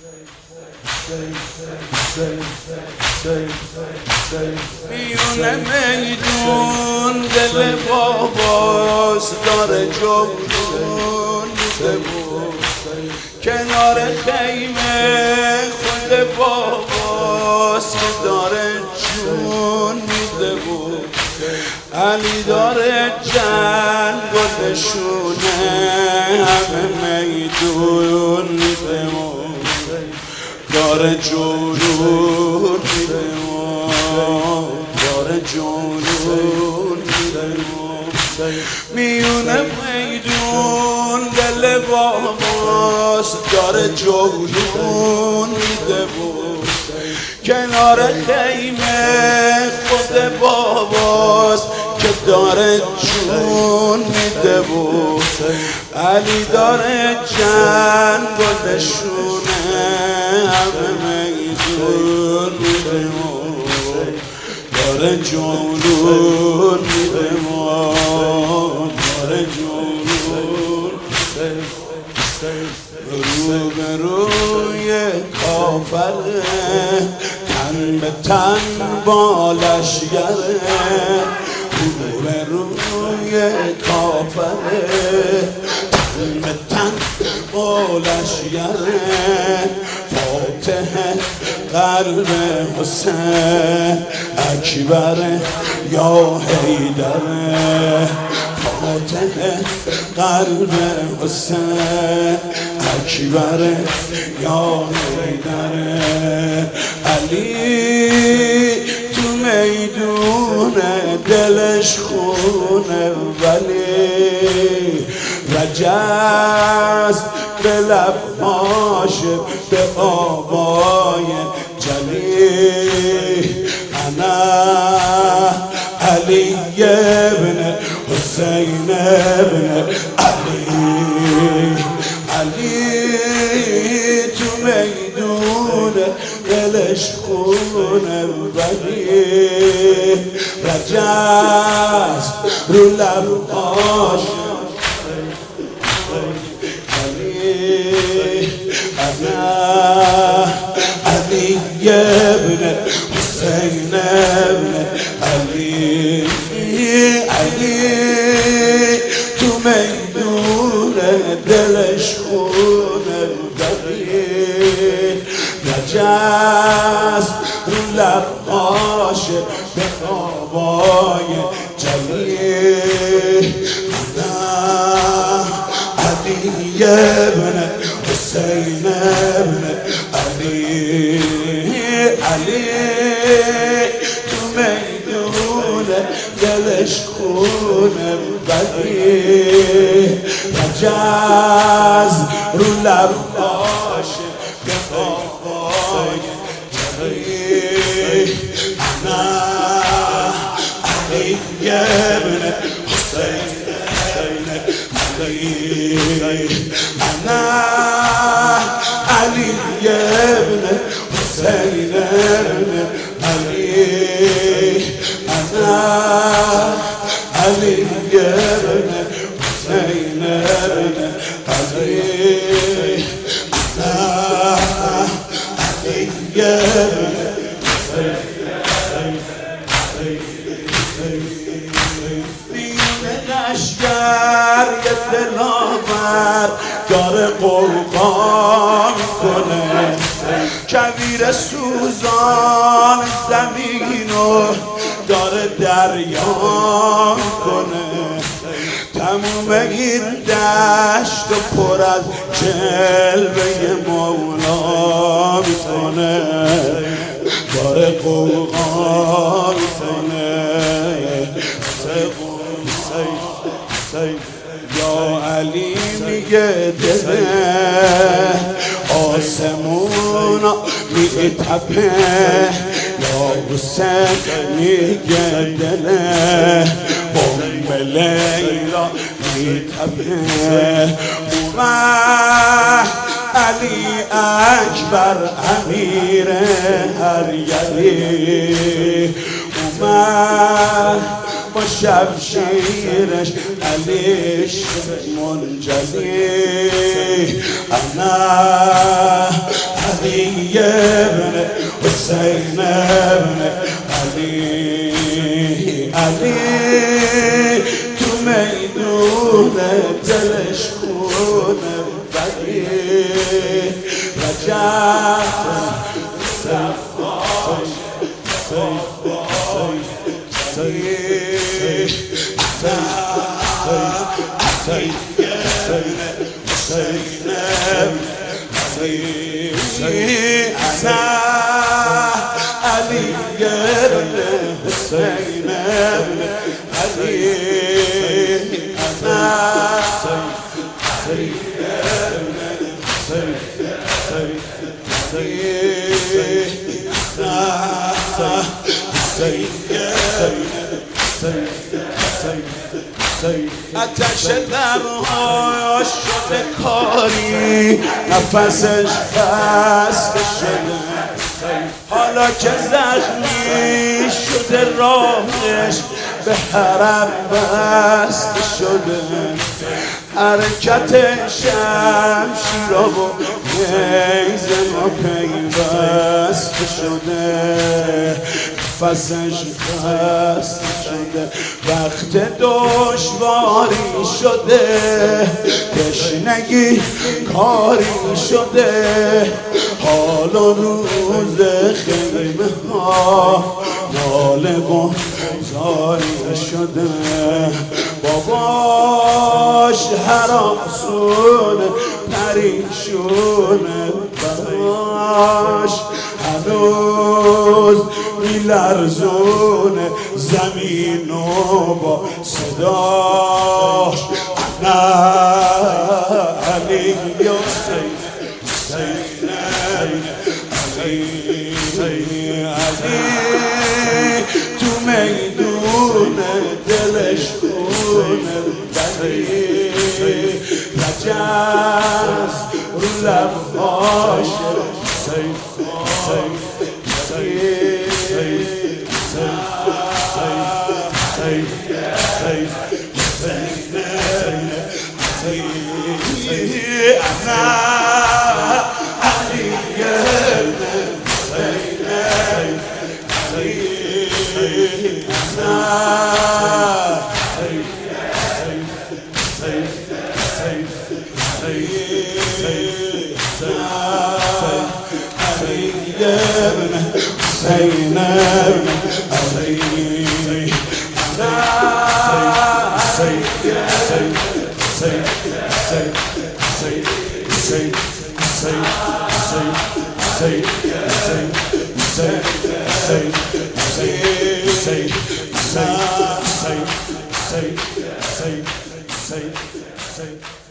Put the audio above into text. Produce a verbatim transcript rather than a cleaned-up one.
میونه میدون دل باباست داره جمعون میده بود کنار خیمه خود باباست که داره جون میده بود علی داره جنگ گلشونه همه میدون میده بود داره جورون میده داره جورون میده میونه میدون دل باباست داره جورون میده بود کنار خیمه خود باباست که داره جون میده بود علی داره جنگ گلشونه همه میدون میده داره جونون میده داره جونون رو به روی کافره تن به تن با لشگره رو به روی کافره تن به تن با لشگره فاتح قلب حسین اکبر یا حیدر فاتح قلب حسین اکبر یا حیدر علی تو میدون دلش خونه ولی رجز به لبهاش به آبای جلی انا علی ابن حسین ابن علی علی تو میدون دلش خونه ولی رجز رو لبهاش انا علی ابن حسین ابن علی علی تو میدون دلش خونه بری نجس رو لبهاش به آبای جلی انا علی ابن حسین ابن علی علی تو میدون دلش خونه بدی رجز رو لبهاش به آبای جلی انا علی ابن حسین علی انا علی ابن حسین ابن علی انا علی ابن حسین ابن علی انا علی ابن لشگر یه دلاور داره قوقا میکنه کویر سوزان زمینو داره دریا میکنه تموم این دشت و پر از جلوه مولا میکنه داره قوقا میکنه یا علی میگه دل آسمونا میگه تپه یا حسین میگه دل بوم لیلا میتپه اومد علی اکبر امیر هر یلی اومد با شمشیرش علیش منجلی انا حسین ابن علی علی تو میدون دلش خونه ولی رجب علی ابن حسین ابن علی آتش درهاش شده کاری نفسش بسته شده حالا که زخمی شده راهش به حرم بسته شده حرکت شمشیرا و نیز ما پیوسته شده نفسش بسته شده وقت دشواری شده تشنگی کاری شده حالا روز خیمه ها ناله و زاری شده باباش هراسونه پریشونه براش هنوز میلرزونه زمین و با صداش انا علی حسین حسین علی علی تو میدون دلش خونه ولی رجز رو لبهاش حسین say, say, say, say, say.